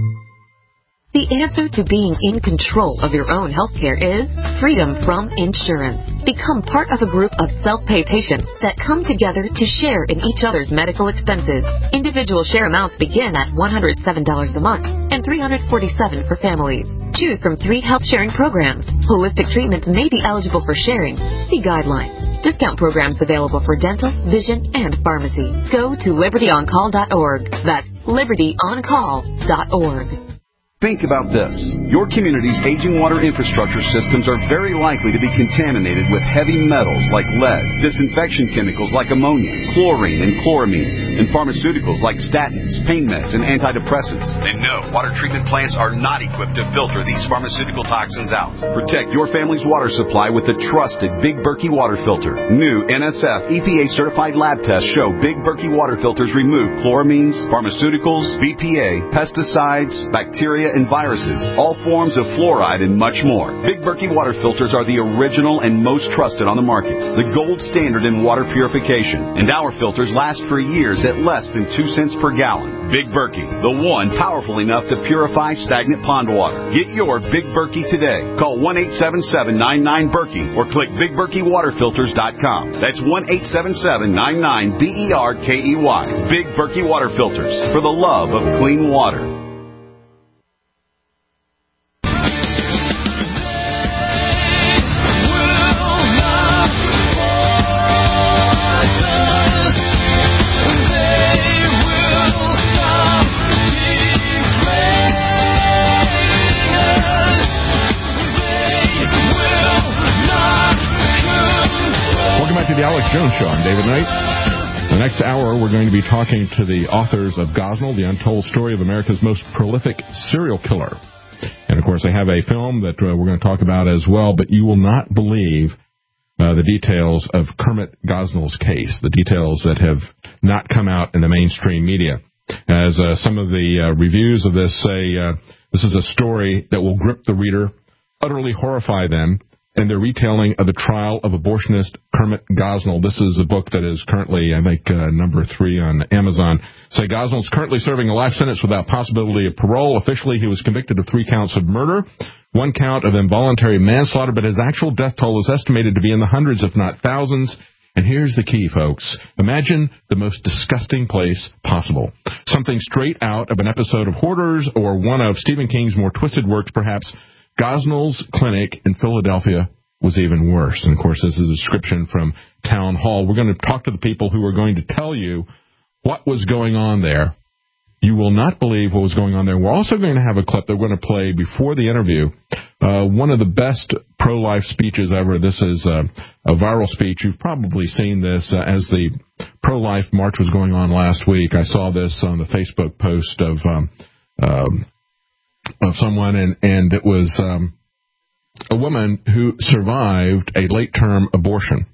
Speaker 20: The answer to being in control of your own healthcare is freedom from insurance. Become part of a group of self-pay patients that come together to share in each other's medical expenses. Individual share amounts begin at one hundred seven dollars a month and three hundred forty-seven dollars for families. Choose from three health sharing programs. Holistic treatments may be eligible for sharing. See guidelines. Discount programs available for dental, vision, and pharmacy. Go to liberty on call dot org. That's liberty on call dot org.
Speaker 13: Think about this. Your community's aging water infrastructure systems are very likely to be contaminated with heavy metals like lead, disinfection chemicals like ammonia, chlorine and chloramines, and pharmaceuticals like statins, pain meds, and antidepressants. And no, water treatment plants are not equipped to filter these pharmaceutical toxins out. Protect your family's water supply with the trusted Big Berkey water filter. New N S F E P A-certified lab tests show Big Berkey water filters remove chloramines, pharmaceuticals, B P A, pesticides, bacteria, and viruses, all forms of fluoride, and much more. Big Berkey water filters are the original and most trusted on the market, the gold standard in water purification, and our filters last for years at less than two cents per gallon. Big Berkey, the one powerful enough to purify stagnant pond water. Get your Big Berkey today. Call one eight seven seven, nine nine, Berkey or click big berkey water filters dot com. That's one eight seven seven, nine nine, B E R K E Y. Big Berkey water filters, for the love of clean water.
Speaker 23: They will
Speaker 5: Jones Show. I'm David Knight. The next hour, we're going to be talking to the authors of Gosnell, the untold story of America's most prolific serial killer. And, of course, they have a film that uh, we're going to talk about as well, but you will not believe uh, the details of Kermit Gosnell's case, the details that have not come out in the mainstream media. As uh, some of the uh, reviews of this say, uh, this is a story that will grip the reader, utterly horrify them, and their retelling of the trial of abortionist Kermit Gosnell. This is a book that is currently, I think, uh, number three on Amazon. Say Gosnell is currently serving a life sentence without possibility of parole. Officially, he was convicted of three counts of murder, one count of involuntary manslaughter, but his actual death toll is estimated to be in the hundreds, if not thousands. And here's the key, folks. Imagine the most disgusting place possible. Something straight out of an episode of Hoarders or one of Stephen King's more twisted works, perhaps. Gosnell's clinic in Philadelphia was even worse. And, of course, this is a description from Town Hall. We're going to talk to the people who are going to tell you what was going on there. You will not believe what was going on there. We're also going to have a clip that we're going to play before the interview. Uh, one of the best pro-life speeches ever. This is uh, a viral speech. You've probably seen this uh, as the pro-life march was going on last week. I saw this on the Facebook post of um, um, of someone, and, and it was um, a woman who survived a late-term abortion.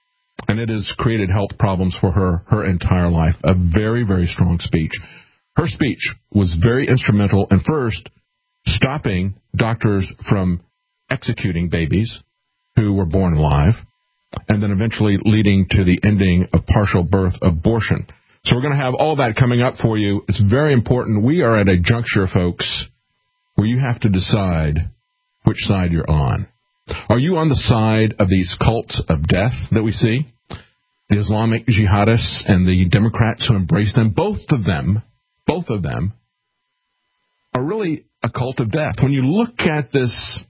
Speaker 5: And it has created health problems for her her entire life. A very, very strong speech. Her speech was very instrumental in first stopping doctors from executing babies who were born alive, and then eventually leading to the ending of partial birth abortion. So we're going to have all that coming up for you. It's very important. We are at a juncture, folks, where you have to decide which side you're on. Are you on the side of these cults of death that we see? The Islamic jihadists and the Democrats who embrace them, both of them, both of them are really a cult of death. When you look at this,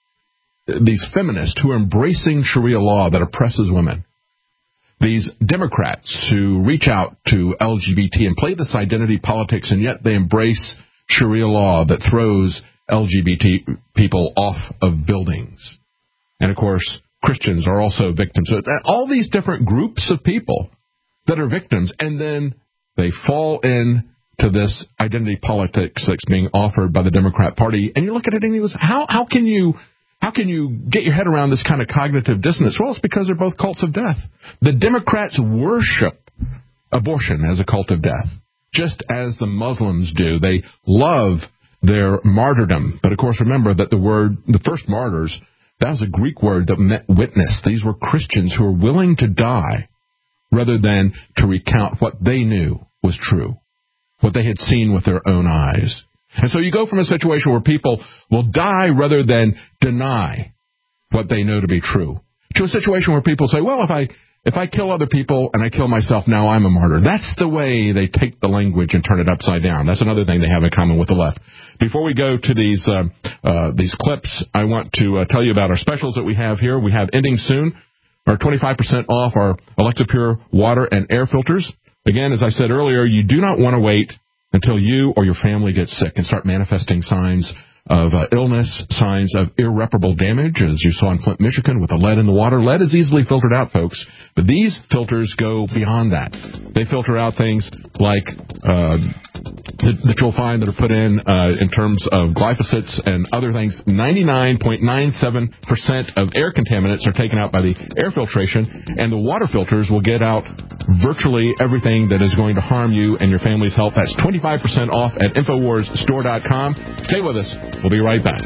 Speaker 5: these feminists who are embracing Sharia law that oppresses women, these Democrats who reach out to L G B T and play this identity politics, and yet they embrace Sharia law that throws L G B T people off of buildings. And, of course, Christians are also victims. So all these different groups of people that are victims, and then they fall in to this identity politics that's being offered by the Democrat Party. And you look at it and you go, how, how can you how can you get your head around this kind of cognitive dissonance? Well, it's because they're both cults of death. The Democrats worship abortion as a cult of death, just as the Muslims do. They love their martyrdom. But, of course, remember that the word, the first martyrs, that was a Greek word that meant witness. These were Christians who were willing to die rather than to recount what they knew was true, what they had seen with their own eyes. And so you go from a situation where people will die rather than deny what they know to be true, to a situation where people say, well, if I if I kill other people and I kill myself, now I'm a martyr. That's the way they take the language and turn it upside down. That's another thing they have in common with the left. Before we go to these uh, uh, these clips, I want to uh, tell you about our specials that we have here. We have ending soon, our twenty-five percent off our Alexa Pure water and air filters. Again, as I said earlier, you do not want to wait until you or your family gets sick and start manifesting signs of uh, illness, signs of irreparable damage, as you saw in Flint, Michigan, with the lead in the water. Lead is easily filtered out, folks, but these filters go beyond that. They filter out things like uh, that, that you'll find that are put in uh, in terms of glyphosates and other things. ninety-nine point nine seven percent of air contaminants are taken out by the air filtration, and the water filters will get out virtually everything that is going to harm you and your family's health. That's twenty-five percent off at Infowars Store dot com. Stay with us. We'll be right back.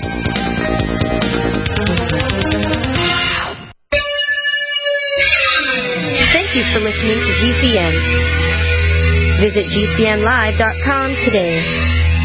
Speaker 3: Thank you for listening to G C N. Visit G C N live dot com today.